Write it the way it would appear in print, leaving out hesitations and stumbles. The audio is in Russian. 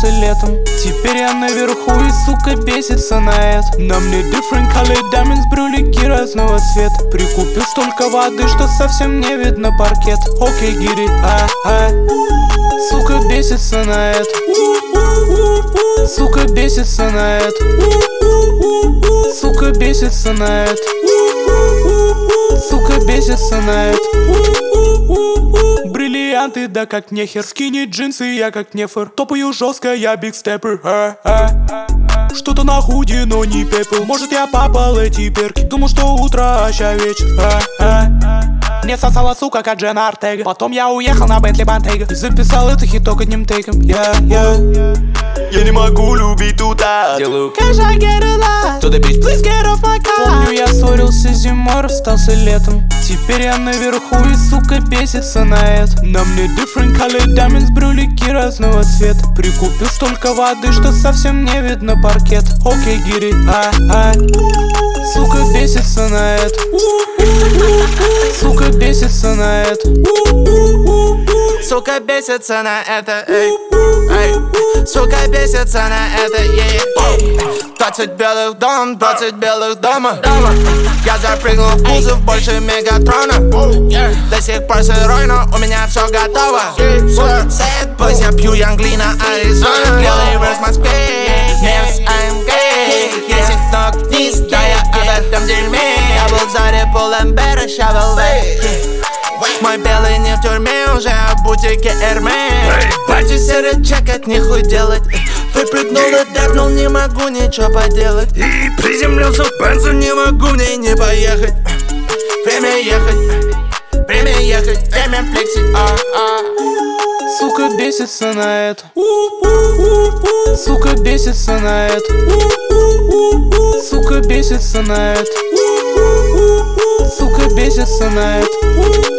остался летом. Теперь я наверху и, сука, бесится на это. На мне different color diamonds, брюлики разного цвета. Прикупил столько воды, что совсем не видно паркет. Окей, гири, сука, бесится на это. Сука, бесится на это. Сука, бесится на это. Сука, бесится на это. Бриллианты, да как нехер. Скини джинсы, я как нефер. Топаю жестко, я биг степпер. Что-то на худи, но не пепел. Может, я попал эти перки. Думал, что утро, а ща вечер. Мне сосала, сука, как Дженна Артега. Потом я уехал на Бентли Бантейга и записал это хит только одним тейком. Я не могу любить туда. Делаю кэш, I get a lot. To the beach, please get off my car. Помню, я ссорился зимой, расстался летом. Теперь я наверху и, сука, бесится на это. На мне different color diamonds, брюлики разного цвета. Прикупил столько воды, что совсем не видно паркет. Окей, гири, сука, бесится на это. Сука, бесится на это. Сука, бесится на это, эй. Сука, бесится на это, ей. 20 белых дом, 20 белых дома. Я запрыгнул в кузов больше Мегатрона. До сих пор сырой, но у меня все готово. Sad boys, я пью Янглина, Аризона. Белый верс в Москве, Невс, I'm gay. Если ног вниз, да я об этом дерьме. Я был в заре Пулембера, ща в ЛВ. Мой белый не в тюрьме, уже в бутике Эрме. Пати серый чекать, нихуй делать. Выпрыгнул и дэпнул, не могу ничего поделать. И приземлился в Бензу, не могу в ней не поехать. Время ехать, время флексить. Сука, бесится на это. Сука, бесится на это. Сука, бесится на это. Сука, бесится на это.